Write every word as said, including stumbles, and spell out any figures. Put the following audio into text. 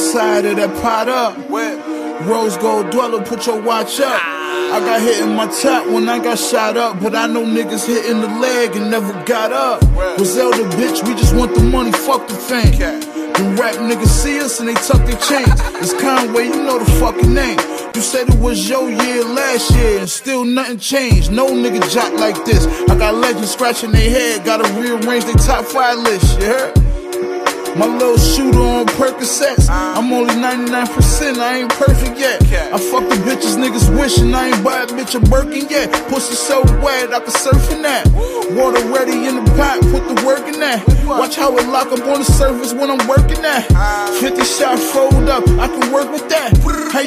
side of that pot up. Rose gold dweller, put your watch up. I got hit in my top when I got shot up, but I know niggas hit in the leg and never got up. Griselda bitch, we just want the money, fuck the fame. Them rap niggas see us and they tuck their chains. It's Conway, you know the fucking name. You said it was your year last year and still nothing changed. No nigga jock like this. I got legends scratching their head, gotta rearrange their top five list, you heard? My little shooter on Percocets. I'm only ninety-nine percent, I ain't perfect yet. I fuck the bitches niggas wishing I ain't buy a bitch a Birkin yet. Pussy so wet, I can surf in that. Water ready in the pot, put the work in that. Watch how it lock up on the surface when I'm working that. fifty shot fold up, I can work with that. How